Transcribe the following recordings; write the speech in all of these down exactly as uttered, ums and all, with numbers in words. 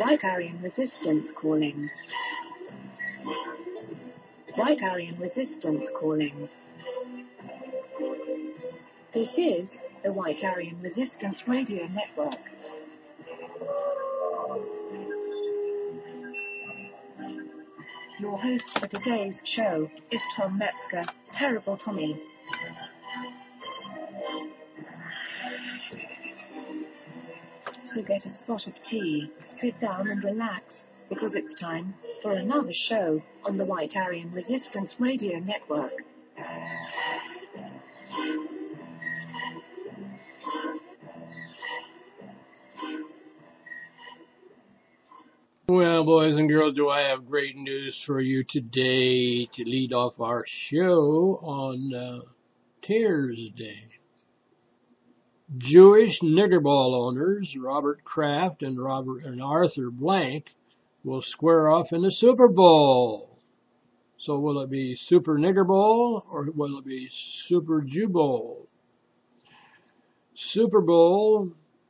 White Aryan Resistance calling. White Aryan Resistance calling. This is the White Aryan Resistance Radio Network. Your host for today's show is Tom Metzger, Terrible Tommy. So get a spot of tea, sit down and relax, because it's time for another show on the White Aryan Resistance Radio Network. Well, boys and girls, do I have great news for you today to lead off our show on uh, Tears Day. Jewish niggerball owners Robert Kraft and Robert and Arthur Blank will square off in the Super Bowl. So will it be Super Nigger Bowl or will it be Super Jew Bowl? Super Bowl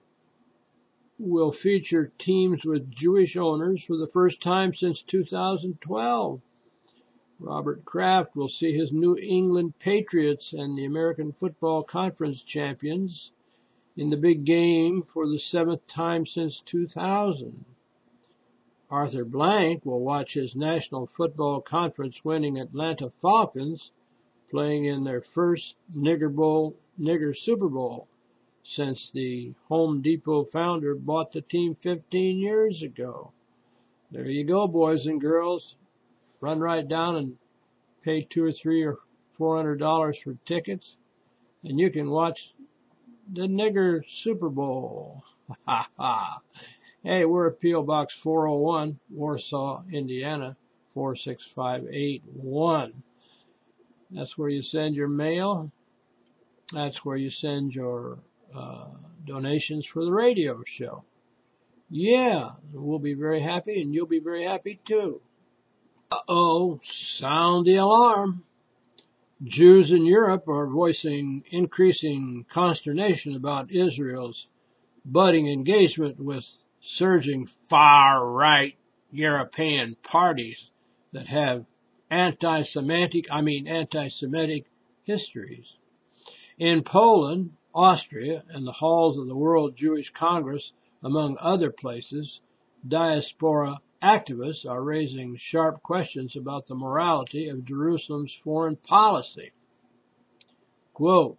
will feature teams with Jewish owners for the first time since two thousand twelve. Robert Kraft will see his New England Patriots and the American Football Conference champions in the big game for the seventh time since two thousand. Arthur Blank will watch his National Football Conference winning Atlanta Falcons playing in their first Nigger Bowl, Nigger Super Bowl since the Home Depot founder bought the team fifteen years ago. There you go, boys and girls. Run right down and pay two or three or four hundred dollars for tickets, and you can watch the Nigger Super Bowl. Ha ha. Hey, we're at P O Box four oh one, Warsaw, Indiana, four six five eight one. That's where you send your mail. That's where you send your uh, donations for the radio show. Yeah, we'll be very happy, and you'll be very happy too. Uh-oh, sound the alarm. Jews in Europe are voicing increasing consternation about Israel's budding engagement with surging far-right European parties that have anti-Semitic, I mean anti-Semitic histories. In Poland, Austria, and the halls of the World Jewish Congress, among other places, diaspora activists are raising sharp questions about the morality of Jerusalem's foreign policy. Quote,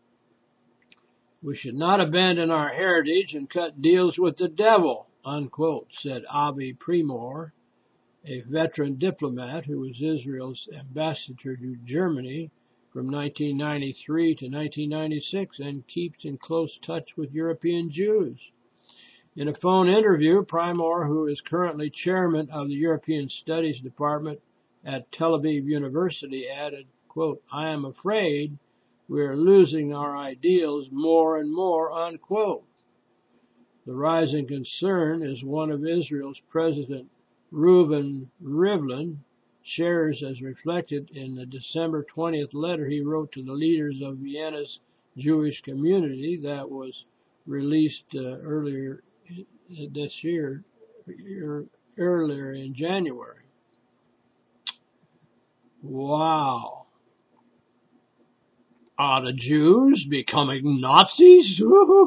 "We should not abandon our heritage and cut deals with the devil," unquote, said Avi Primor, a veteran diplomat who was Israel's ambassador to Germany from nineteen ninety-three to nineteen ninety-six and keeps in close touch with European Jews. In a phone interview, Primor, who is currently chairman of the European Studies Department at Tel Aviv University, added, quote, "I am afraid we are losing our ideals more and more," unquote. The rising concern is one of Israel's President Reuven Rivlin shares as reflected in the December twentieth letter he wrote to the leaders of Vienna's Jewish community that was released uh, earlier this year, earlier in January. Wow. Are the Jews becoming Nazis?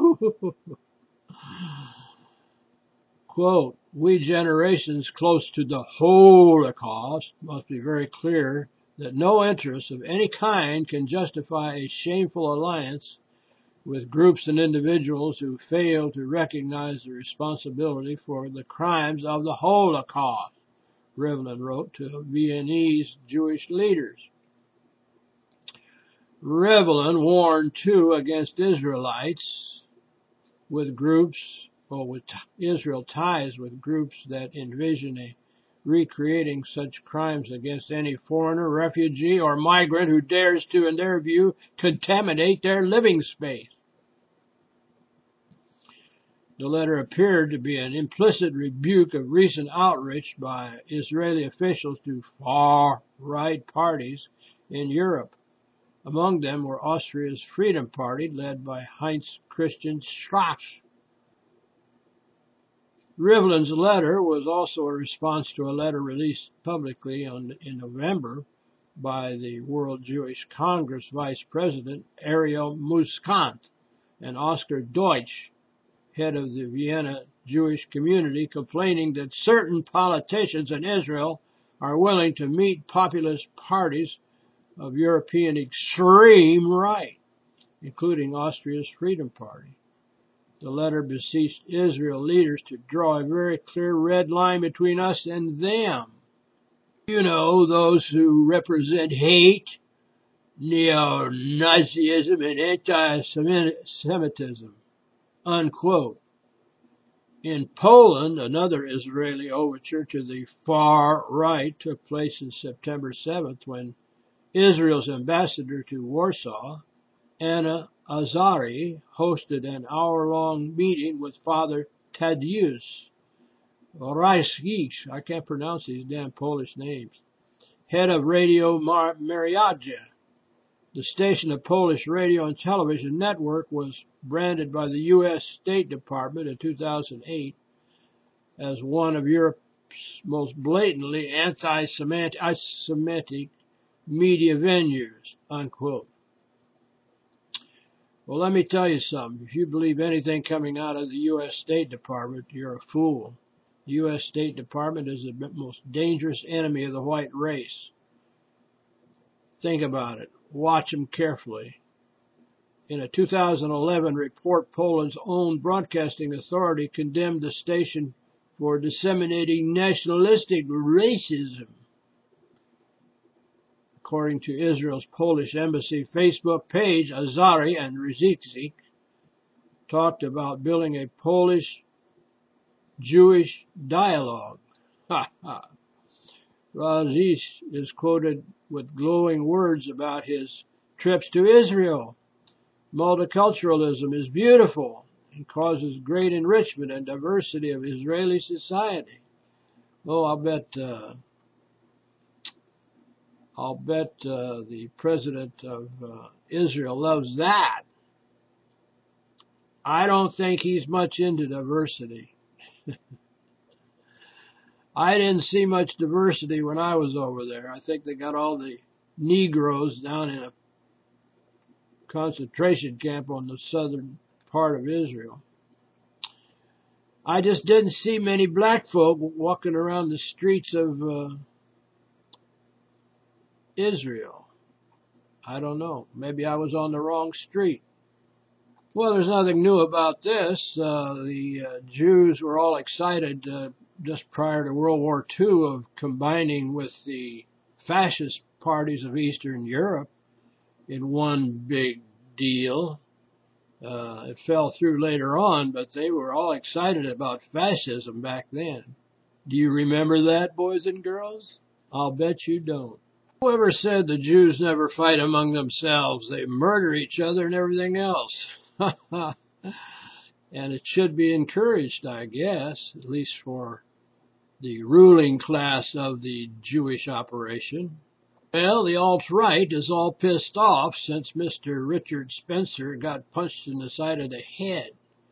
Quote, "We generations close to the Holocaust must be very clear that no interest of any kind can justify a shameful alliance with groups and individuals who fail to recognize the responsibility for the crimes of the Holocaust," Rivlin wrote to Viennese Jewish leaders. Rivlin warned, too, against Israelites with groups, or with Israel ties with groups that envision a recreating such crimes against any foreigner, refugee, or migrant who dares to, in their view, contaminate their living space. The letter appeared to be an implicit rebuke of recent outreach by Israeli officials to far-right parties in Europe. Among them were Austria's Freedom Party, led by Heinz Christian Strache. Rivlin's letter was also a response to a letter released publicly on, in November by the World Jewish Congress Vice President Ariel Muscat and Oscar Deutsch, head of the Vienna Jewish community, complaining that certain politicians in Israel are willing to meet populist parties of European extreme right, including Austria's Freedom Party. The letter beseeched Israel leaders to draw a very clear red line between us and them. You know, those who represent hate, neo-Nazism, and anti-Semitism, unquote. In Poland, another Israeli overture to the far right took place on September seventh when Israel's ambassador to Warsaw, Anna Azari, hosted an hour-long meeting with Father Tadeusz Rajewicz, I can't pronounce these damn Polish names, head of Radio Mariaja. The station, a Polish radio and television network, was branded by the U S State Department in two thousand eight as one of Europe's most blatantly anti-Semitic media venues, unquote. Well, let me tell you something. If you believe anything coming out of the U S State Department, you're a fool. The U S State Department is the most dangerous enemy of the white race. Think about it. Watch them carefully. In a two thousand eleven report, Poland's own broadcasting authority condemned the station for disseminating nationalistic racism. According to Israel's Polish embassy Facebook page, Azari and Rajewicz talked about building a Polish-Jewish dialogue. Ha ha. Rajewicz is quoted with glowing words about his trips to Israel. Multiculturalism is beautiful and causes great enrichment and diversity of Israeli society. Oh, I'll bet... Uh, I'll bet uh, the president of uh, Israel loves that. I don't think he's much into diversity. I didn't see much diversity when I was over there. I think they got all the Negroes down in a concentration camp on the southern part of Israel. I just didn't see many black folk walking around the streets of uh, Israel. I don't know. Maybe I was on the wrong street. Well, there's nothing new about this. Uh, the uh, Jews were all excited uh, just prior to World War Two of combining with the fascist parties of Eastern Europe in one big deal. Uh, it fell through later on, but they were all excited about fascism back then. Do you remember that, boys and girls? I'll bet you don't. Whoever said the Jews never fight among themselves? They murder each other and everything else. And it should be encouraged, I guess, at least for the ruling class of the Jewish operation. Well, the alt-right is all pissed off since Mister Richard Spencer got punched in the side of the head.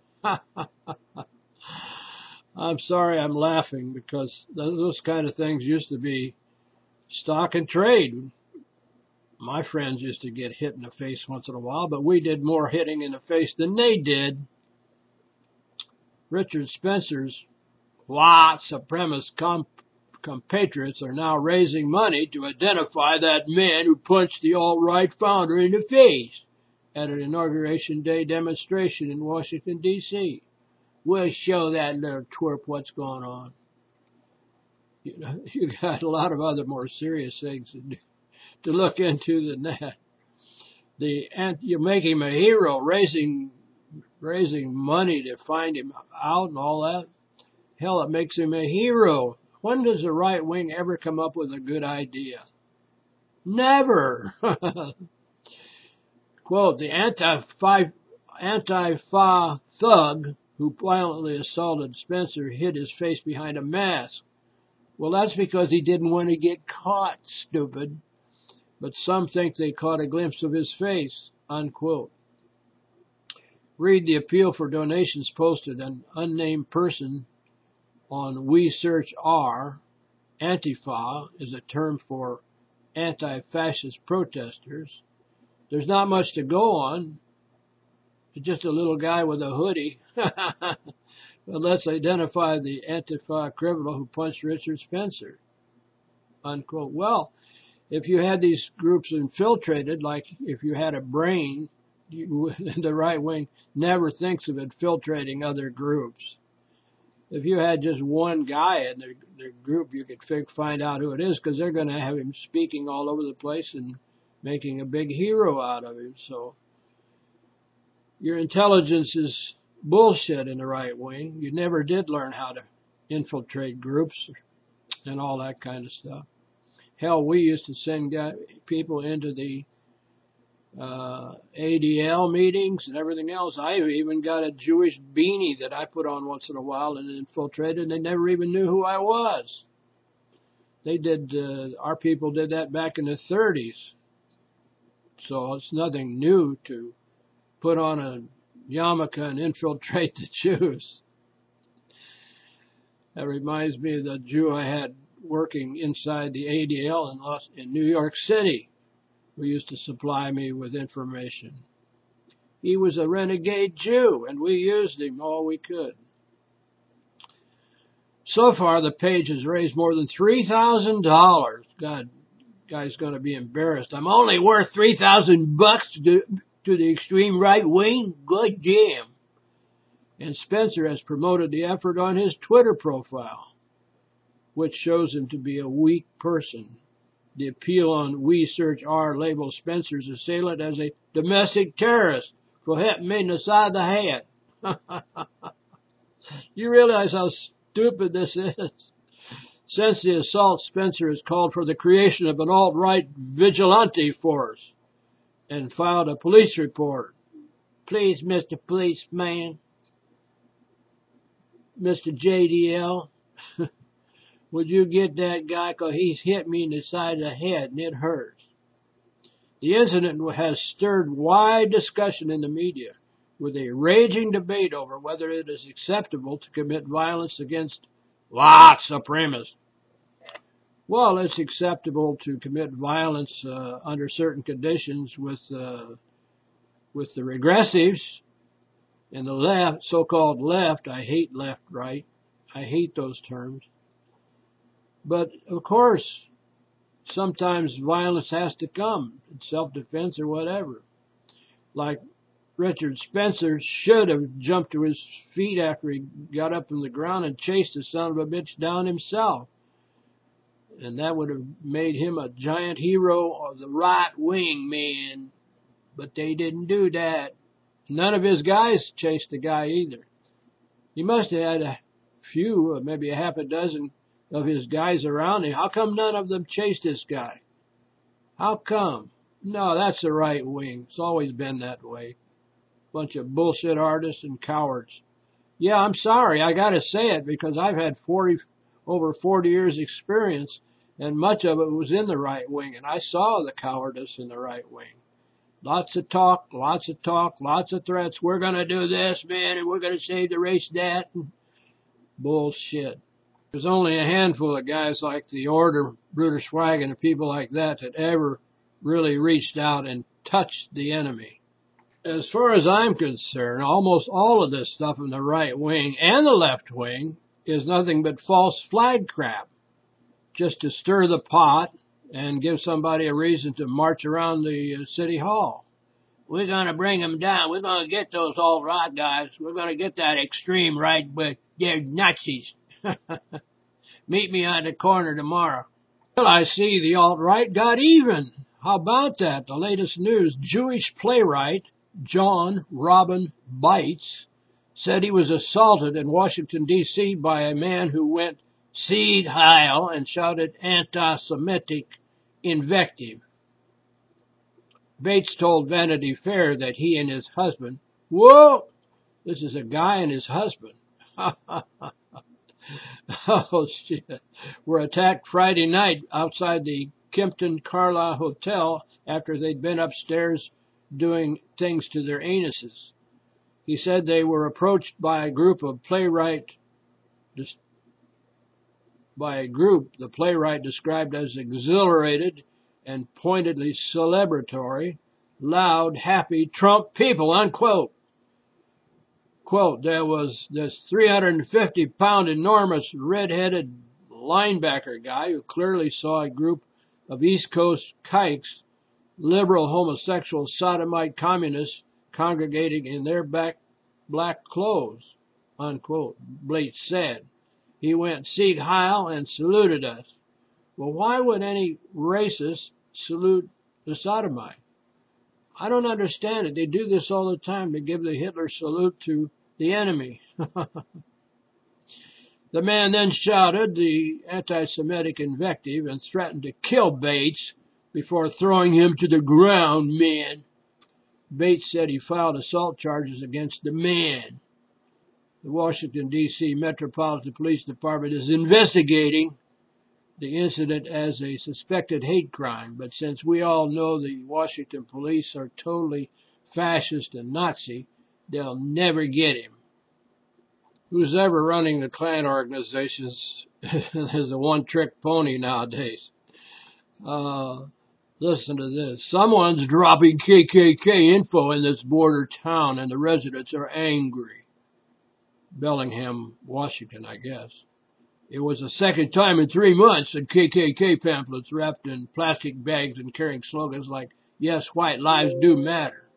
I'm sorry I'm laughing because those kind of things used to be stock and trade. My friends used to get hit in the face once in a while, but we did more hitting in the face than they did. Richard Spencer's white supremacist comp- compatriots are now raising money to identify that man who punched the alt-right founder in the face at an Inauguration Day demonstration in Washington, D C We'll show that little twerp what's going on. You know, you got a lot of other more serious things to, do, to look into than that. The and you make him a hero, raising raising money to find him out and all that. Hell, it makes him a hero. When does the right wing ever come up with a good idea? Never. Quote, the anti-fa anti-fa thug who violently assaulted Spencer hid his face behind a mask. Well, that's because he didn't want to get caught, stupid. But some think they caught a glimpse of his face, unquote. Read the appeal for donations posted. An unnamed person on We Search R. Antifa is a term for anti-fascist protesters. There's not much to go on. It's just a little guy with a hoodie. But let's identify the Antifa criminal who punched Richard Spencer. Unquote. Well, if you had these groups infiltrated, like if you had a brain, you, the right wing never thinks of infiltrating other groups. If you had just one guy in the, the group, you could fig, find out who it is, because they're going to have him speaking all over the place and making a big hero out of him. So your intelligence is bullshit in the right wing. You never did learn how to infiltrate groups and all that kind of stuff. Hell, we used to send guy, people into the uh, A D L meetings and everything else. I even got a Jewish beanie that I put on once in a while and infiltrated, and they never even knew who I was. They did, uh, our people did that back in the thirties. So it's nothing new to put on a yarmulke and infiltrate the Jews. That reminds me of the Jew I had working inside the A D L in, Los, in New York City, who used to supply me with information. He was a renegade Jew, and we used him all we could. So far, the page has raised more than three thousand dollars. God, guy's going to be embarrassed. I'm only worth three thousand bucks to, to the extreme right wing? Good damn. And Spencer has promoted the effort on his Twitter profile, which shows him to be a weak person. The appeal on We Search R labels Spencer's assailant as a domestic terrorist for hitting me in the side of the head. You realize how stupid this is? Since the assault, Spencer has called for the creation of an alt-right vigilante force and filed a police report. Please, Mister Policeman, Mister J D L, would you get that guy, because he's hit me in the side of the head and it hurts. The incident has stirred wide discussion in the media, with a raging debate over whether it is acceptable to commit violence against white supremacists. Well, it's acceptable to commit violence uh, under certain conditions with uh, with the regressives and the left, so-called left. I hate left, right. I hate those terms. But, of course, sometimes violence has to come, self-defense or whatever. Like Richard Spencer should have jumped to his feet after he got up from the ground and chased the son of a bitch down himself. And that would have made him a giant hero of the right wing, man. But they didn't do that. None of his guys chased the guy either. He must have had a few, maybe a half a dozen of his guys around him. How come none of them chased this guy? How come? No, that's the right wing. It's always been that way. Bunch of bullshit artists and cowards. Yeah, I'm sorry. I got to say it because I've had forty, over forty years experience, and much of it was in the right wing, and I saw the cowardice in the right wing. Lots of talk, lots of talk, lots of threats. We're going to do this, man, and we're going to save the race, that. Bullshit. There's only a handful of guys like the Order, Bruder Schweigen, and people like that that ever really reached out and touched the enemy. As far as I'm concerned, almost all of this stuff in the right wing and the left wing is nothing but false flag crap, just to stir the pot and give somebody a reason to march around the uh, city hall. We're going to bring them down. We're going to get those alt-right guys. We're going to get that extreme right, but they're Nazis. Meet me on the corner tomorrow. Well, I see the alt-right got even. How about that? The latest news. Jewish playwright John Robin Bites said he was assaulted in Washington, D C by a man who went Sieg Heil and shouted anti-Semitic invective. Bates told Vanity Fair that he and his husband, whoa, this is a guy and his husband, oh shit, were attacked Friday night outside the Kimpton Carlisle Hotel after they'd been upstairs doing things to their anuses. He said they were approached by a group of playwright by a group the playwright described as exhilarated and pointedly celebratory, loud, happy Trump people, unquote. Quote, there was this three hundred fifty pound enormous red-headed linebacker guy who clearly saw a group of East Coast kikes, liberal, homosexual, sodomite communists congregating in their back black clothes, unquote, Blake said. He went Sieg Heil and saluted us. Well, why would any racist salute the sodomite? I don't understand it. They do this all the time. They give the Hitler salute to the enemy. The man then shouted the anti-Semitic invective and threatened to kill Bates before throwing him to the ground, man. Bates said he filed assault charges against the man. The Washington, D C Metropolitan Police Department is investigating the incident as a suspected hate crime, but since we all know the Washington police are totally fascist and Nazi, they'll never get him. Who's ever running the Klan organizations is a one-trick pony nowadays. Uh, listen to this. Someone's dropping K K K info in this border town, and the residents are angry. Bellingham, Washington, I guess. It was the second time in three months that K K K pamphlets wrapped in plastic bags and carrying slogans like, yes, white lives do matter.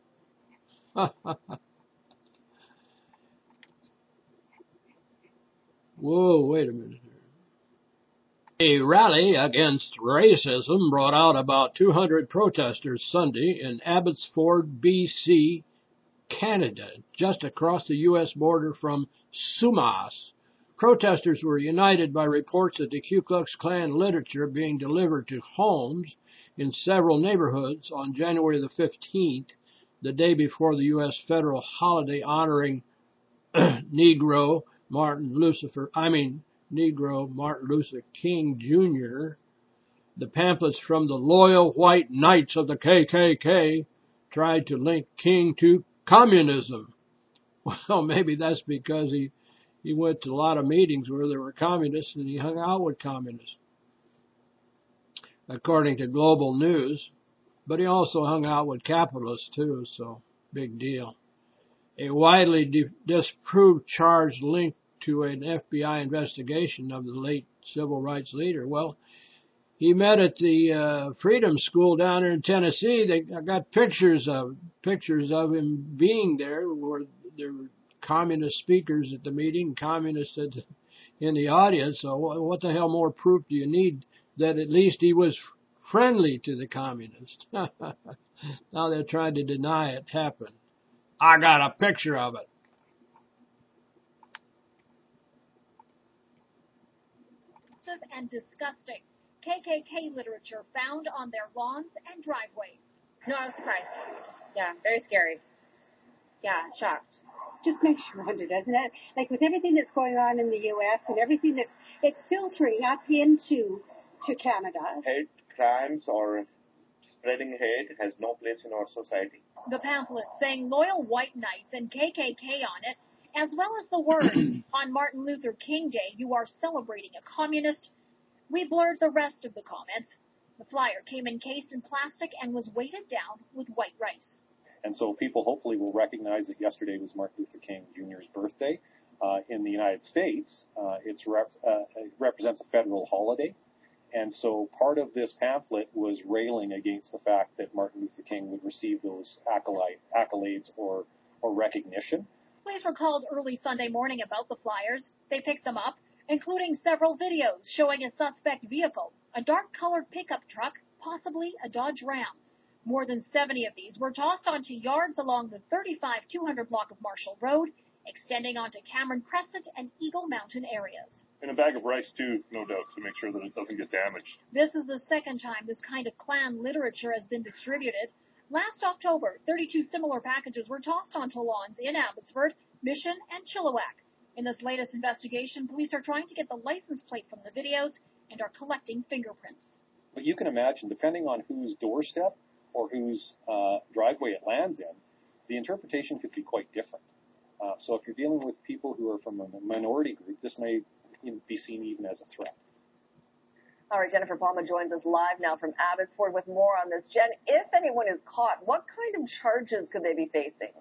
Whoa, wait a minute. A rally against racism brought out about two hundred protesters Sunday in Abbotsford, B C, Canada, just across the U S border from Sumas. Protesters were united by reports of the Ku Klux Klan literature being delivered to homes in several neighborhoods on January the fifteenth, the day before the U S federal holiday honoring Negro Martin Lucifer, I mean Negro Martin Luther King Junior The pamphlets from the Loyal White Knights of the K K K tried to link King to communism. Well, maybe that's because he He went to a lot of meetings where there were communists and he hung out with communists, according to Global News. But he also hung out with capitalists too, so big deal. A widely di- disproved charge linked to an F B I investigation of the late civil rights leader. Well, he met at the uh, Freedom School down there in Tennessee. They I got pictures of pictures of him being there, where there were communist speakers at the meeting, communists at the, in the audience. So what the hell more proof do you need that at least he was friendly to the communists? Now they're trying to deny it happened. I got a picture of it. And disgusting K K K literature found on their lawns and driveways. No, I was surprised. Yeah, very scary. Yeah, shocked. Just makes you wonder, doesn't it? Like with everything that's going on in the U S and everything that's it's filtering up into to Canada. Hate crimes or spreading hate has no place in our society. The pamphlet saying Loyal White Knights and K K K on it, as well as the words, on Martin Luther King Day, you are celebrating a communist. We blurred the rest of the comments. The flyer came encased in plastic and was weighted down with white rice. And so people hopefully will recognize that yesterday was Martin Luther King Junior's birthday. Uh, in the United States, uh, it's rep- uh, it represents a federal holiday. And so part of this pamphlet was railing against the fact that Martin Luther King would receive those accolade, accolades or, or recognition. Police were called early Sunday morning about the flyers. They picked them up, including several videos showing a suspect vehicle, a dark-colored pickup truck, possibly a Dodge Ram. More than seventy of these were tossed onto yards along the thirty-five two hundred block of Marshall Road, extending onto Cameron Crescent and Eagle Mountain areas. And a bag of rice, too, no doubt, to make sure that it doesn't get damaged. This is the second time this kind of Klan literature has been distributed. Last October, thirty-two similar packages were tossed onto lawns in Abbotsford, Mission, and Chilliwack. In this latest investigation, police are trying to get the license plate from the videos and are collecting fingerprints. But you can imagine, depending on whose doorstep or whose uh, driveway it lands in, the interpretation could be quite different. Uh, so if you're dealing with people who are from a minority group, this may be seen even as a threat. All right, Jennifer Palma joins us live now from Abbotsford with more on this. Jen, if anyone is caught, what kind of charges could they be facing?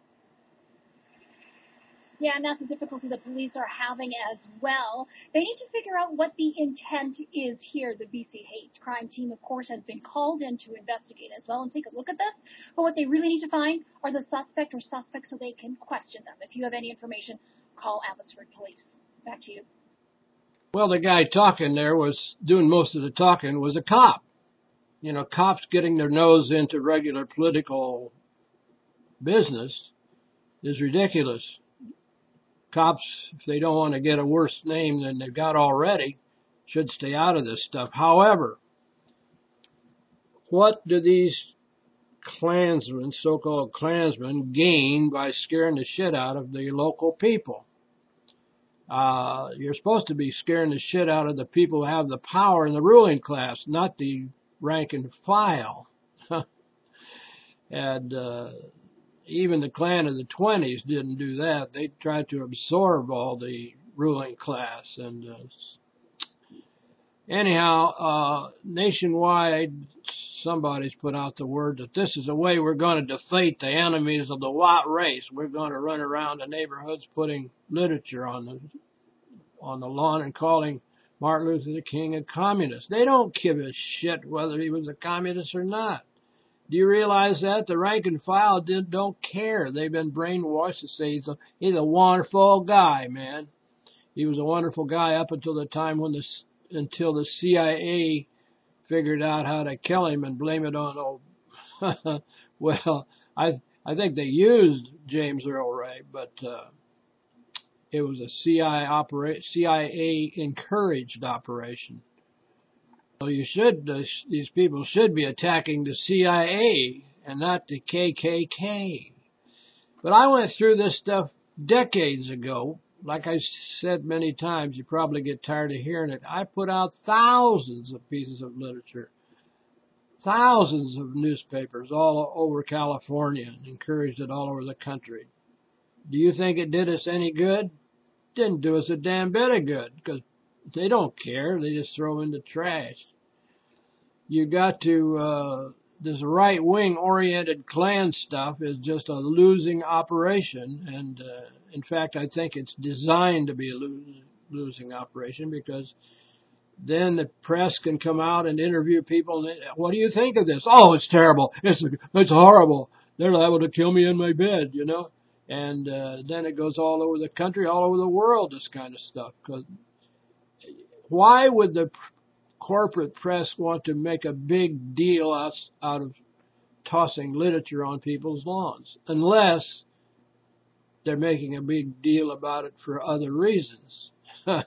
Yeah, and that's the difficulty the police are having as well. They need to figure out what the intent is here. The B C hate crime team, of course, has been called in to investigate as well and take a look at this. But what they really need to find are the suspect or suspects so they can question them. If you have any information, call Abbotsford Police. Back to you. Well, the guy talking there was doing most of the talking was a cop. You know, cops getting their nose into regular political business is ridiculous. Cops, if they don't want to get a worse name than they've got already, should stay out of this stuff. However, what do these Klansmen, so-called Klansmen, gain by scaring the shit out of the local people? Uh, you're supposed to be scaring the shit out of the people who have the power in the ruling class, not the rank and file. and uh, even the Klan of the twenties didn't do that. They tried to absorb all the ruling class. And uh, anyhow, uh, nationwide, somebody's put out the word that this is the way we're going to defeat the enemies of the white race. We're going to run around the neighborhoods putting literature on the on the lawn and calling Martin Luther King a communist. They don't give a shit whether he was a communist or not. Do you realize that? The rank and file did, don't care. They've been brainwashed to say he's a, he's a wonderful guy, man. He was a wonderful guy up until the time when the, until the C I A figured out how to kill him and blame it on, oh, well, I I think they used James Earl Ray, but uh, it was a C I A opera, C I A encouraged operation. So you should, these people should be attacking the C I A and not the K K K. But I went through this stuff decades ago. Like I said many times, you probably get tired of hearing it. I put out thousands of pieces of literature, thousands of newspapers all over California, and encouraged it all over the country. Do you think it did us any good? Didn't do us a damn bit of good, because they don't care. They just throw in the trash. You got to, uh, this right-wing oriented Klan stuff is just a losing operation. And, uh, in fact, I think it's designed to be a lo- losing operation, because then the press can come out and interview people. And, what do you think of this? Oh, it's terrible. It's, it's horrible. They're liable to kill me in my bed, you know. And uh, then it goes all over the country, all over the world, this kind of stuff. 'Cause why would the corporate press want to make a big deal out, out of tossing literature on people's lawns, unless they're making a big deal about it for other reasons? uh,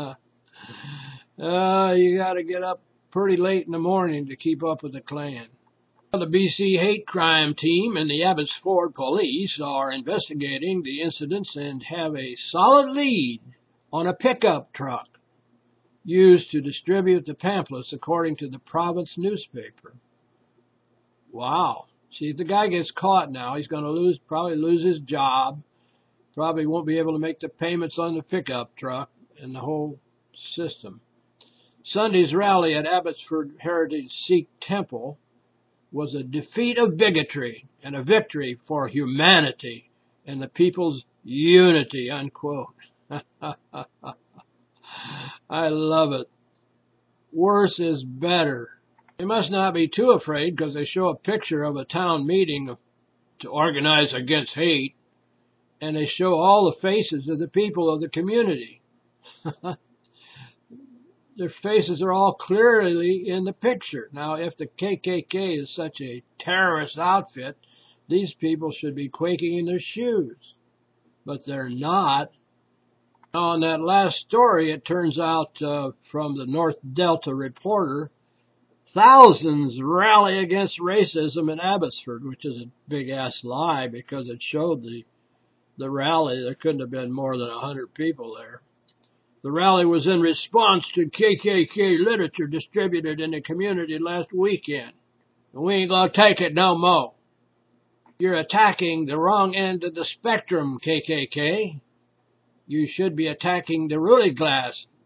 you got to get up pretty late in the morning to keep up with the Klan. The B C hate crime team and the Abbotsford police are investigating the incidents and have a solid lead on a pickup truck used to distribute the pamphlets, according to the province newspaper. Wow. See, if the guy gets caught now, he's going to lose, probably lose his job, probably won't be able to make the payments on the pickup truck and the whole system. Sunday's rally at Abbotsford Heritage Sikh Temple was a defeat of bigotry and a victory for humanity and the people's unity, unquote. I love it. Worse is better. They must not be too afraid, because they show a picture of a town meeting to organize against hate, and they show all the faces of the people of the community. Their faces are all clearly in the picture. Now, if the K K K is such a terrorist outfit, these people should be quaking in their shoes. But they're not. On that last story, it turns out uh, from the North Delta Reporter, thousands rally against racism in Abbotsford, which is a big-ass lie, because it showed the, the rally. There couldn't have been more than one hundred people there. The rally was in response to K K K literature distributed in the community last weekend. And we ain't gonna take it no more. You're attacking the wrong end of the spectrum, K K K. You should be attacking the ruling class,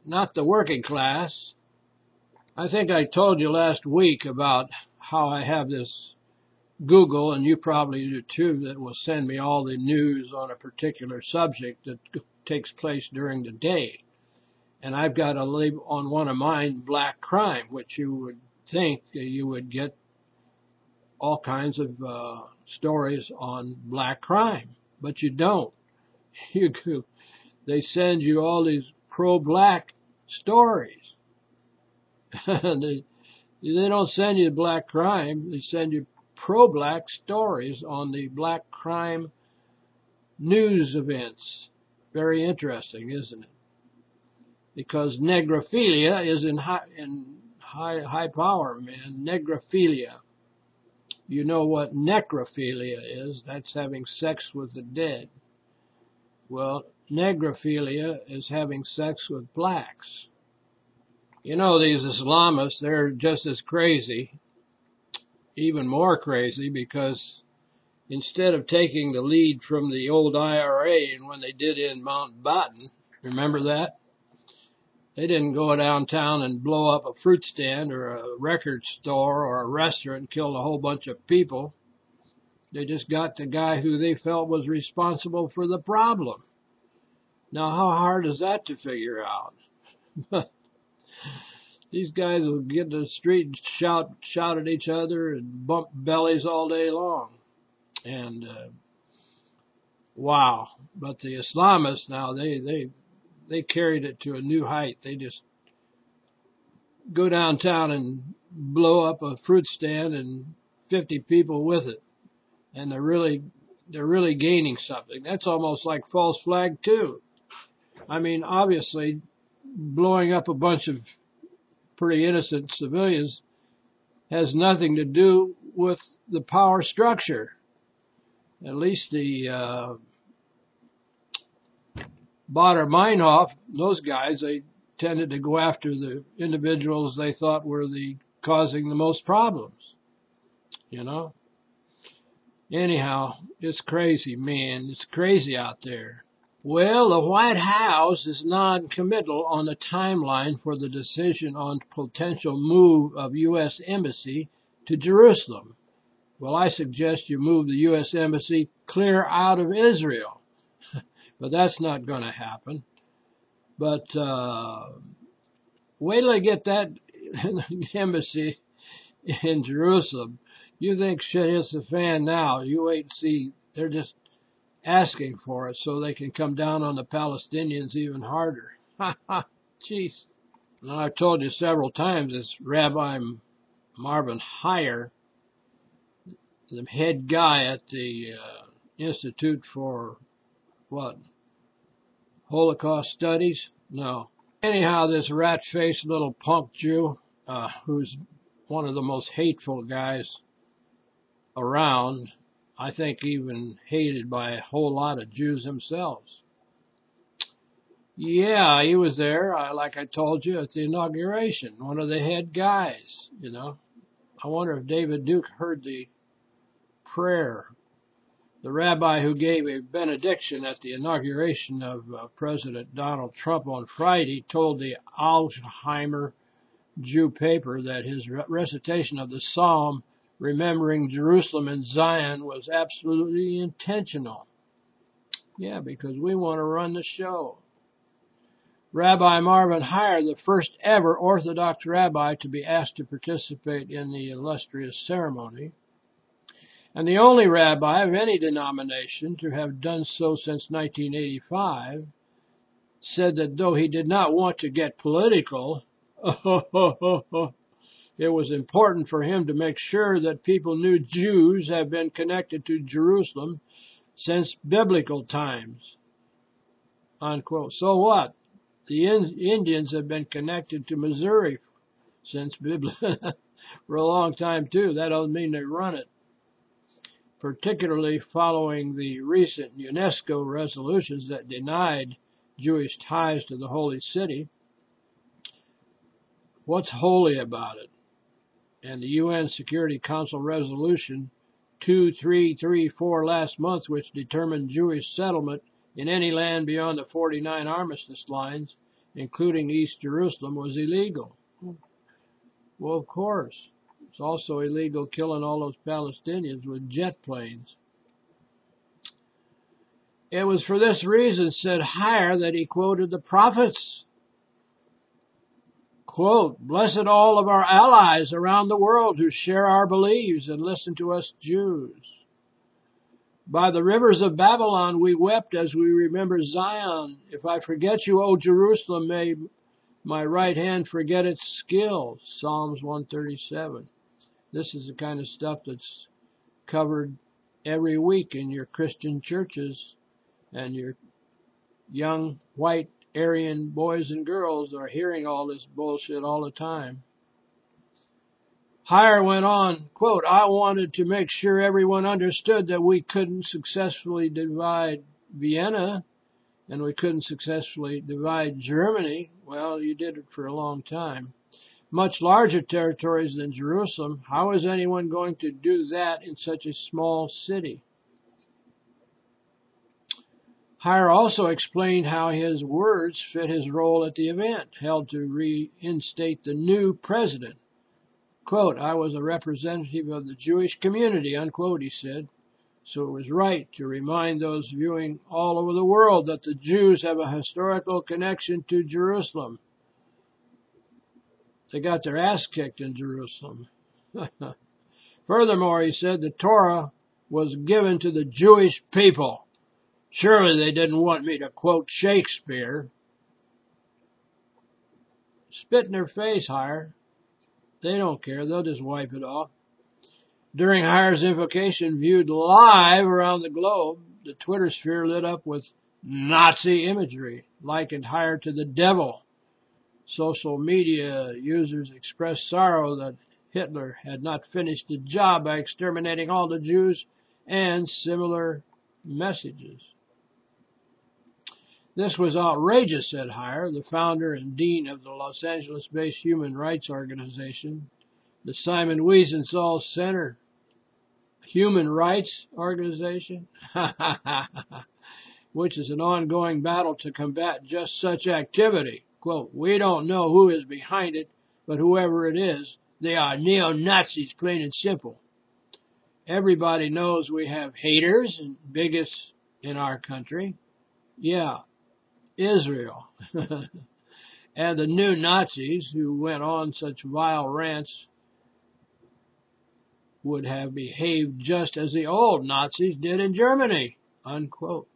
not the working class. I think I told you last week about how I have this Google, and you probably do too, that will send me all the news on a particular subject that takes place during the day. And I've got a label on one of mine, black crime, which you would think that you would get all kinds of uh, stories on black crime, but you don't. You go, they send you all these pro-black stories. they, they don't send you black crime. They send you pro-black stories on the black crime news events. Very interesting, isn't it? Because negrophilia is in high, in high, high power, man. Negrophilia. You know what necrophilia is? That's having sex with the dead. Well, negrophilia is having sex with blacks. You know, these Islamists, they're just as crazy, even more crazy, because instead of taking the lead from the old I R A and when they did in Mountbatten, remember that? They didn't go downtown and blow up a fruit stand or a record store or a restaurant and kill a whole bunch of people. They just got the guy who they felt was responsible for the problem. Now, how hard is that to figure out? These guys will get to the street and shout, shout at each other and bump bellies all day long. And, uh, wow. But the Islamists now, they, they, they carried it to a new height. They just go downtown and blow up a fruit stand and fifty people with it. And they're really, they're really gaining something. That's almost like false flag too. I mean, obviously, blowing up a bunch of pretty innocent civilians has nothing to do with the power structure. At least the uh, Baader-Meinhof, those guys, they tended to go after the individuals they thought were the causing the most problems. You know? Anyhow, it's crazy, man. It's crazy out there. Well, the White House is non-committal on the timeline for the decision on potential move of U S Embassy to Jerusalem. Well, I suggest you move the U S Embassy clear out of Israel. But that's not going to happen. But uh, wait till I get that embassy in Jerusalem. You think shit hits the fan now. You wait and see. They're just asking for it so they can come down on the Palestinians even harder. Ha ha, jeez. Now, I've told you several times this Rabbi Marvin Hier, the head guy at the uh, Institute for, what, Holocaust Studies? No. Anyhow, this rat-faced little punk Jew, uh, who's one of the most hateful guys around, I think even hated by a whole lot of Jews themselves. Yeah, he was there, uh, like I told you, at the inauguration, one of the head guys, you know. I wonder if David Duke heard the prayer. The rabbi who gave a benediction at the inauguration of uh, President Donald Trump on Friday told the Alzheimer Jew paper that his re- recitation of the psalm remembering Jerusalem and Zion was absolutely intentional. Yeah, because we want to run the show. Rabbi Marvin Hier, the first ever Orthodox rabbi to be asked to participate in the illustrious ceremony, and the only rabbi of any denomination to have done so since nineteen eighty-five, said that though he did not want to get political, it was important for him to make sure that people knew Jews have been connected to Jerusalem since biblical times. Unquote. So what? The Indians have been connected to Missouri since biblical for a long time too. That doesn't mean they run it. Particularly following the recent UNESCO resolutions that denied Jewish ties to the Holy City. What's holy about it? And the U N Security Council Resolution two three three four last month, which determined Jewish settlement in any land beyond the forty-nine armistice lines, including East Jerusalem, was illegal. Well, of course. It's also illegal killing all those Palestinians with jet planes. It was for this reason, said Heyer, that he quoted the prophets. Quote, blessed all of our allies around the world who share our beliefs and listen to us Jews. By the rivers of Babylon we wept as we remember Zion. If I forget you, O Jerusalem, may my right hand forget its skill. Psalms one thirty-seven. This is the kind of stuff that's covered every week in your Christian churches, and your young white Aryan boys and girls are hearing all this bullshit all the time. Heyer went on, quote, I wanted to make sure everyone understood that we couldn't successfully divide Vienna and we couldn't successfully divide Germany. Well, you did it for a long time. Much larger territories than Jerusalem. How is anyone going to do that in such a small city? Heyer also explained how his words fit his role at the event, held to reinstate the new president. Quote, I was a representative of the Jewish community, unquote, he said. So it was right to remind those viewing all over the world that the Jews have a historical connection to Jerusalem. They got their ass kicked in Jerusalem. Furthermore, he said the Torah was given to the Jewish people. Surely they didn't want me to quote Shakespeare. Spit in their face, Heyer. They don't care. They'll just wipe it off. During Heyer's invocation, viewed live around the globe, the Twitter sphere lit up with Nazi imagery, likened Heyer to the devil. Social media users expressed sorrow that Hitler had not finished the job by exterminating all the Jews, and similar messages. This was outrageous, said Heyer, the founder and dean of the Los Angeles-based human rights organization, the Simon Wiesenthal Center Human Rights Organization, which is an ongoing battle to combat just such activity. Quote, we don't know who is behind it, but whoever it is, they are neo-Nazis, plain and simple. Everybody knows we have haters and bigots in our country. Yeah, Israel. And the new Nazis who went on such vile rants would have behaved just as the old Nazis did in Germany, unquote.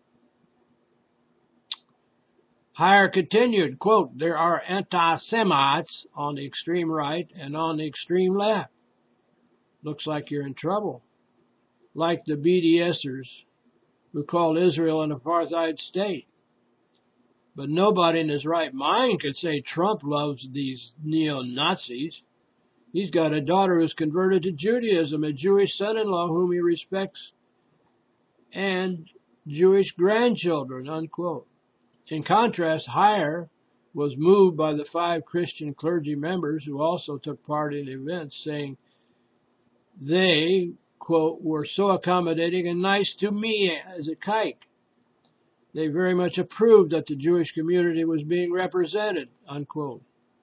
Heyer continued, quote, there are anti-Semites on the extreme right and on the extreme left. Looks like you're in trouble. Like the BDSers who called Israel an apartheid state. But nobody in his right mind could say Trump loves these neo-Nazis. He's got a daughter who's converted to Judaism, a Jewish son-in-law whom he respects, and Jewish grandchildren, unquote. In contrast, Heyer was moved by the five Christian clergy members who also took part in the event, saying they, quote, were so accommodating and nice to me as a kike. They very much approved that the Jewish community was being represented, unquote.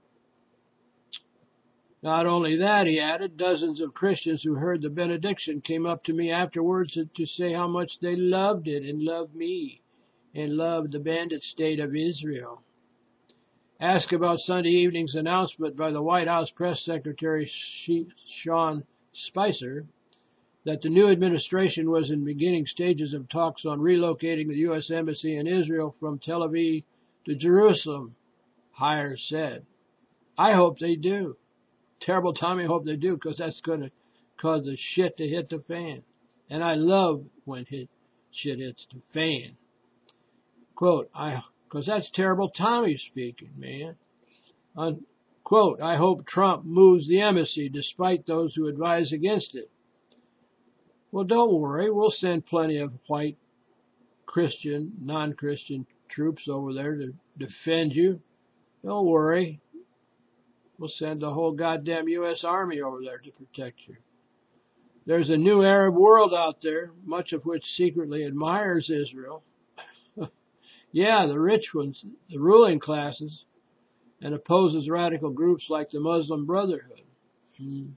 Not only that, he added, dozens of Christians who heard the benediction came up to me afterwards to say how much they loved it and loved me and loved the bandit state of Israel. Asked about Sunday evening's announcement by the White House Press Secretary Sean Spicer that the new administration was in beginning stages of talks on relocating the U S Embassy in Israel from Tel Aviv to Jerusalem, Heyer said, I hope they do. Terrible time, I hope they do, because that's going to cause the shit to hit the fan. And I love when hit, shit hits the fan. Quote, I, because that's terrible Tommy speaking, man. Unquote, I hope Trump moves the embassy despite those who advise against it. Well, don't worry. We'll send plenty of white Christian, non-Christian troops over there to defend you. Don't worry. We'll send the whole goddamn U S Army over there to protect you. There's a new Arab world out there, much of which secretly admires Israel. Yeah, the rich ones, the ruling classes, and opposes radical groups like the Muslim Brotherhood. Hmm.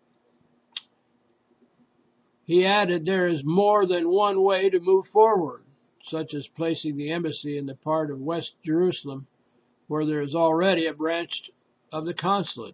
He added, there is more than one way to move forward, such as placing the embassy in the part of West Jerusalem where there is already a branch of the consulate.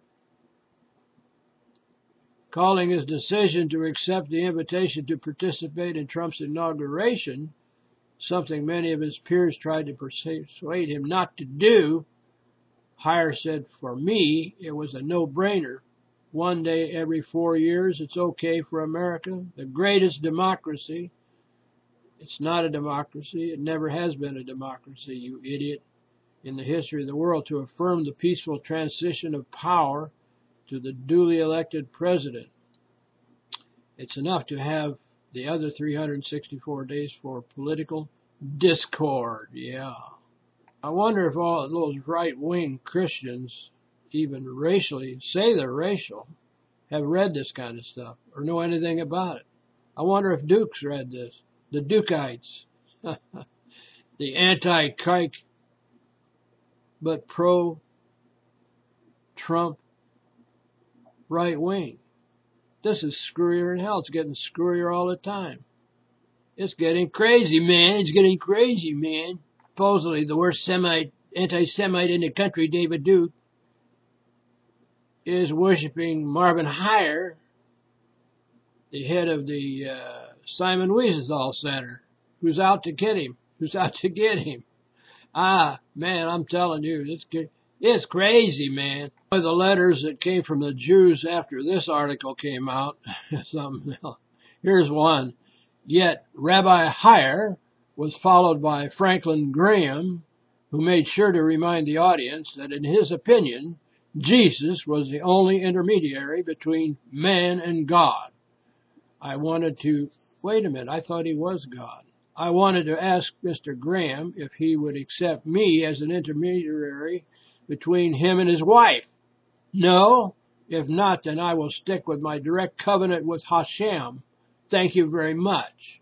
Calling his decision to accept the invitation to participate in Trump's inauguration, something many of his peers tried to persuade him not to do, Heyer said, for me, it was a no-brainer. One day every four years, it's okay for America, the greatest democracy. It's not a democracy. It never has been a democracy, you idiot, in the history of the world, to affirm the peaceful transition of power to the duly elected president. It's enough to have the other three hundred sixty-four days for political discord. Yeah. I wonder if all of those right-wing Christians, even racially, say they're racial, have read this kind of stuff or know anything about it. I wonder if Dukes read this. The Dukeites. The anti-kike but pro-Trump right-wing. This is screwier than hell. It's getting screwier all the time. It's getting crazy, man. It's getting crazy, man. Supposedly the worst Semite, anti-Semite in the country, David Duke, is worshiping Marvin Heyer, the head of the uh, Simon Wiesenthal Center, who's out to get him. Who's out to get him. Ah, man, I'm telling you, it's it's crazy, man. The letters that came from the Jews after this article came out, something else. Here's one. Yet Rabbi Heyer was followed by Franklin Graham, who made sure to remind the audience that in his opinion, Jesus was the only intermediary between man and God. I wanted to, wait a minute, I thought he was God. I wanted to ask Mister Graham if he would accept me as an intermediary between him and his wife. No? If not, then I will stick with my direct covenant with Hashem. Thank you very much.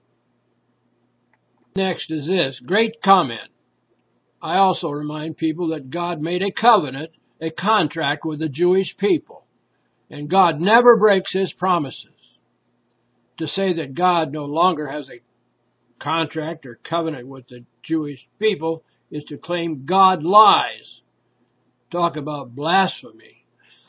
Next is this, great comment. I also remind people that God made a covenant, a contract with the Jewish people, and God never breaks his promises. To say that God no longer has a contract or covenant with the Jewish people is to claim God lies. Talk about blasphemy.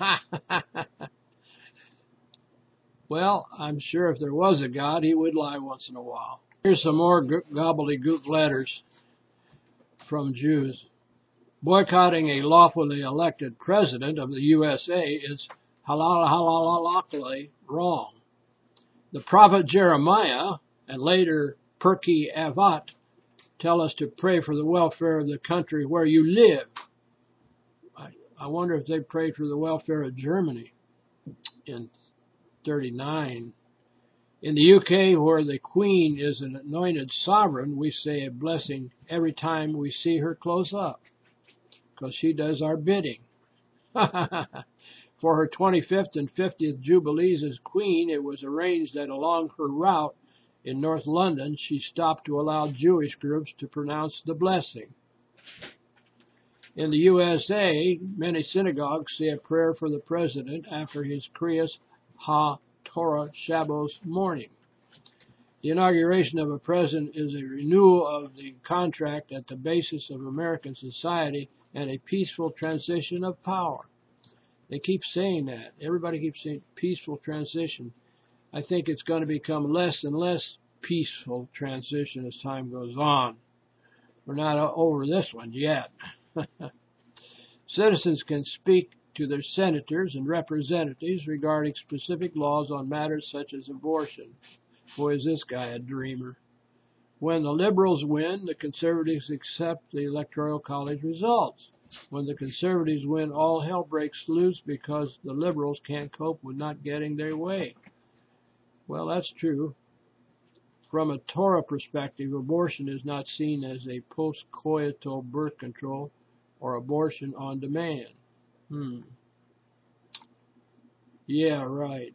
Well, I'm sure if there was a God, he would lie once in a while. Here's some more gobbledygook letters from Jews. Boycotting a lawfully elected president of the U S A is halalhalalakalally wrong. The prophet Jeremiah and later Pirkei Avot tell us to pray for the welfare of the country where you live. I, I wonder if they prayed for the welfare of Germany in thirty-nine. In the U K, where the Queen is an anointed sovereign, we say a blessing every time we see her close up, because she does our bidding. For her twenty-fifth and fiftieth Jubilees as Queen, it was arranged that along her route in North London, she stopped to allow Jewish groups to pronounce the blessing. In the U S A, many synagogues say a prayer for the president after his Kriyas HaTorah Shabbos morning. The inauguration of a president is a renewal of the contract at the basis of American society and a peaceful transition of power. They keep saying that. Everybody keeps saying peaceful transition. I think it's going to become less and less peaceful transition as time goes on. We're not over this one yet. Citizens can speak to their senators and representatives regarding specific laws on matters such as abortion. Boy, is this guy a dreamer. When the Liberals win, the Conservatives accept the Electoral College results. When the Conservatives win, all hell breaks loose because the Liberals can't cope with not getting their way. Well, that's true. From a Torah perspective, abortion is not seen as a post-coital birth control or abortion on demand. Hmm. Yeah, right.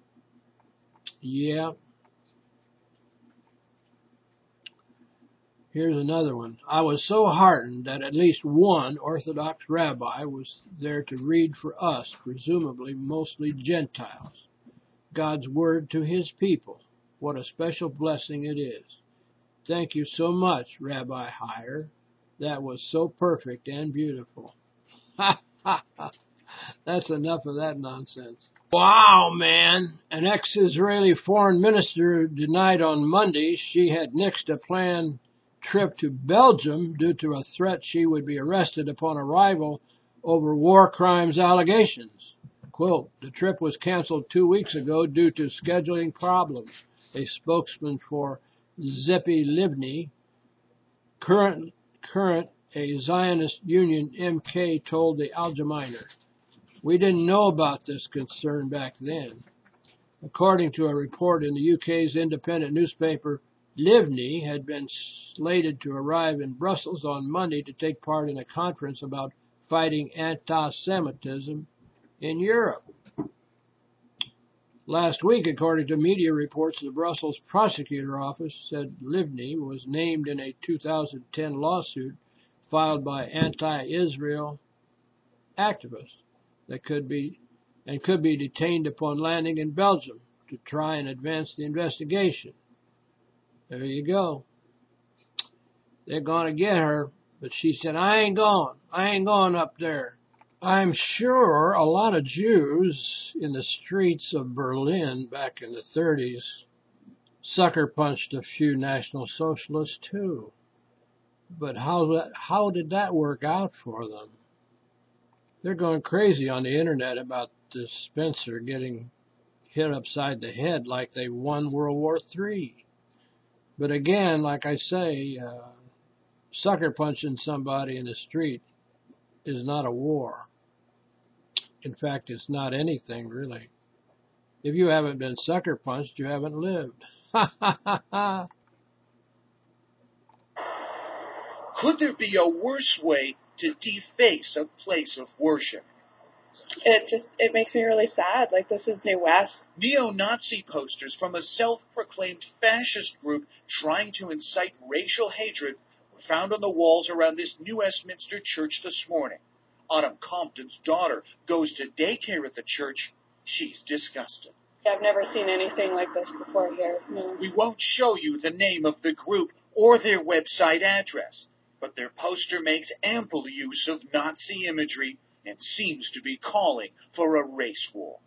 Yeah. Here's another one. I was so heartened that at least one Orthodox rabbi was there to read for us, presumably mostly Gentiles, God's word to his people. What a special blessing it is. Thank you so much, Rabbi Heyer. That was so perfect and beautiful. Ha ha ha. That's enough of that nonsense. Wow, man. An ex-Israeli foreign minister denied on Monday she had nixed a planned trip to Belgium due to a threat she would be arrested upon arrival over war crimes allegations. Quote, the trip was canceled two weeks ago due to scheduling problems. A spokesman for Zippy Livni, current, current a Zionist Union M K, told the Allgemeiner. We didn't know about this concern back then. According to a report in the U K's independent newspaper, Livni had been slated to arrive in Brussels on Monday to take part in a conference about fighting anti-Semitism in Europe. Last week, according to media reports, the Brussels prosecutor office said Livni was named in a two thousand ten lawsuit filed by anti-Israel activists that could be and could be detained upon landing in Belgium to try and advance the investigation. There you go. They're going to get her, but she said, I ain't going. I ain't going up there. I'm sure a lot of Jews in the streets of Berlin back in the thirties sucker punched a few National Socialists too. But how that, how did that work out for them? They're going crazy on the internet about this Spencer getting hit upside the head like they won World War Three. But again, like I say, uh, sucker punching somebody in the street is not a war. In fact, it's not anything, really. If you haven't been sucker punched, you haven't lived. Ha ha ha ha. Could there be a worse way to deface a place of worship? It just, it makes me really sad. Like, this is New West. Neo-Nazi posters from a self-proclaimed fascist group trying to incite racial hatred were found on the walls around this New Westminster church this morning. Autumn Compton's daughter goes to daycare at the church. She's disgusted. Yeah, I've never seen anything like this before here. No. We won't show you the name of the group or their website address, but their poster makes ample use of Nazi imagery and seems to be calling for a race war.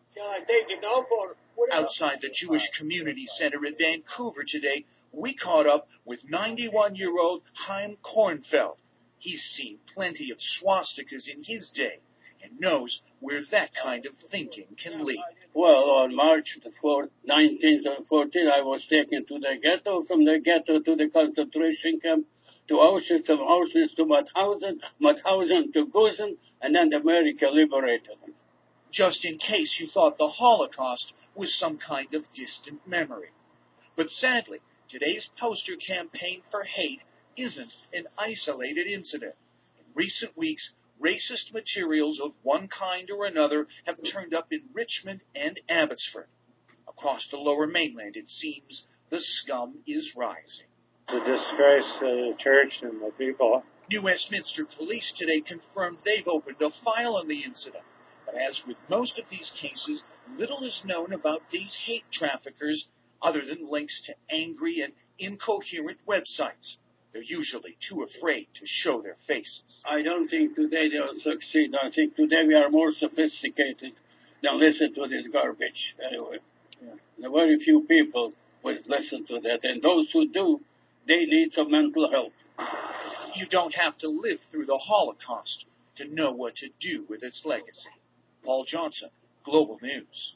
Outside the Jewish Community Center in Vancouver today, we caught up with ninety-one-year-old Chaim Kornfeld. He's seen plenty of swastikas in his day and knows where that kind of thinking can lead. Well, on March the fourth, nineteen fourteen, I was taken to the ghetto, from the ghetto to the concentration camp, to Auschwitz, from Auschwitz to Mauthausen, Mauthausen to Gusen, and then America liberated them. Just in case you thought the Holocaust was some kind of distant memory. But sadly, today's poster campaign for hate isn't an isolated incident. In recent weeks, racist materials of one kind or another have turned up in Richmond and Abbotsford. Across the Lower Mainland, it seems the scum is rising. It's a disgrace to the church and the people. New Westminster Police today confirmed they've opened a file on the incident. But as with most of these cases, little is known about these hate traffickers other than links to angry and incoherent websites. They're usually too afraid to show their faces. I don't think today they'll succeed. I think today we are more sophisticated than listen to this garbage. Anyway, yeah. There are very few people will listen to that, and those who do, they need some mental help. You don't have to live through the Holocaust to know what to do with its legacy. Paul Johnson, Global News.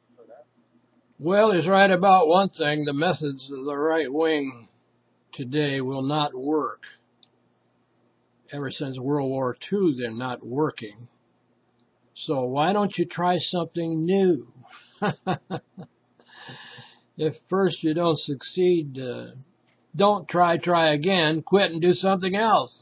Well, he's right about one thing. The methods of the right wing today will not work. Ever since World War Two, they're not working. So why don't you try something new? If first you don't succeed, uh, don't try, try again, quit and do something else.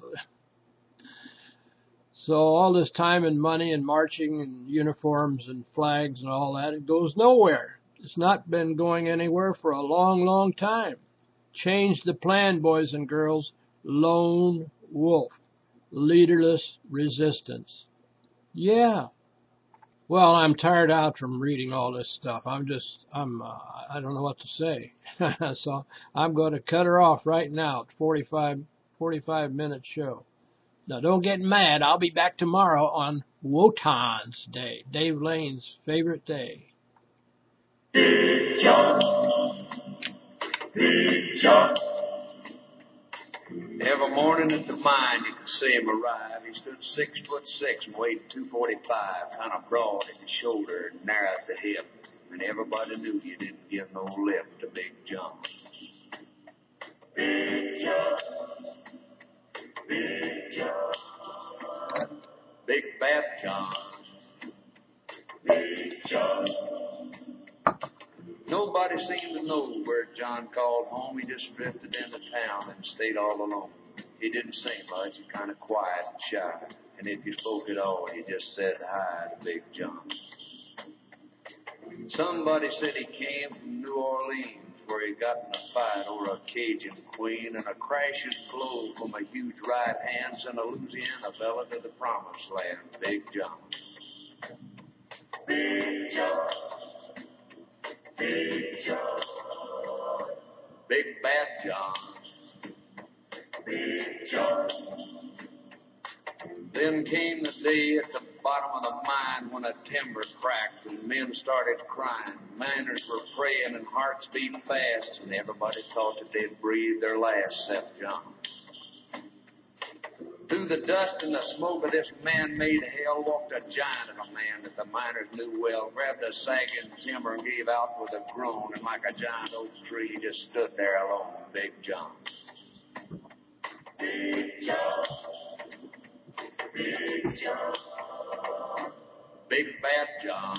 So all this time and money and marching and uniforms and flags and all that, it goes nowhere. It's not been going anywhere for a long, long time. Change the plan, boys and girls. lone wolf, leaderless resistance. Yeah. Well, I'm tired out from reading all this stuff. I'm just, I'm, uh, I don't know what to say. So I'm going to cut her off right now. It's forty-five, forty-five minute show. Now don't get mad. I'll be back tomorrow on Wotan's Day, Dave Lane's favorite day. Big John, Big John. Every morning at the mine, you could see him arrive. He stood six foot six and weighed two forty-five, kind of broad at the shoulder and narrow at the hip. And everybody knew you didn't give no lip to Big John. Big John, Big John, Big Bad John, Big John. Nobody seemed to know where John called home. He just drifted into town and stayed all alone. He didn't say much, he kind of quiet and shy. And if you spoke at all, he just said hi to Big John. Somebody said he came from New Orleans, where he got in a fight over a Cajun queen, and a crashing blow from a huge right hand sent a Louisiana fella to the promised land, Big John. Big John. Big John, Big Bad John, Big John. Then came the day at the bottom of the mine when a timber cracked and men started crying. Miners were praying and hearts beat fast, and everybody thought that they'd breathe their last except John. Through the dust and the smoke of this man-made hell walked a giant of a man that the miners knew well, grabbed a sagging timber and gave out with a groan, and like a giant oak tree, he just stood there alone, Big John. Big John, Big John, Big Bad John,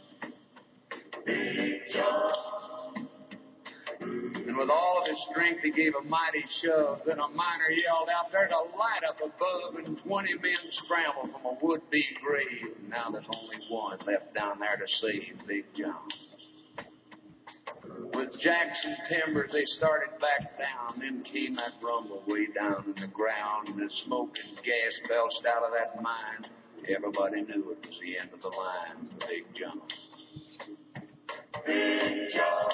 Big John. And with all of his strength, he gave a mighty shove. Then a miner yelled out, "There's a light up above," and twenty men scrambled from a would-be grave. And now there's only one left down there to save Big John. With jacks and timbers, they started back down. Then came that rumble way down in the ground, and the smoke and gas belched out of that mine. Everybody knew it was the end of the line for Big John. Big John.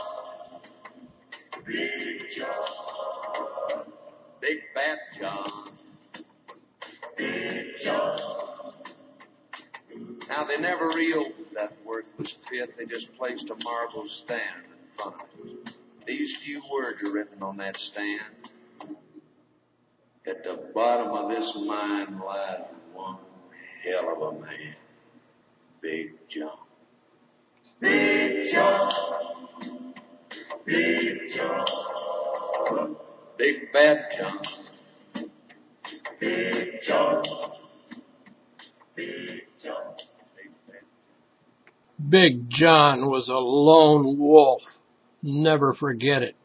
Big John, Big Bad John, Big John. Now, they never reopened that worthless pit. They just placed a marble stand in front of it. These few words are written on that stand. At the bottom of this mine lies one hell of a man, Big John. Big John. Big John, Big Bad John, Big John, Big John, Big Bad. Big John was a lone wolf. Never forget it.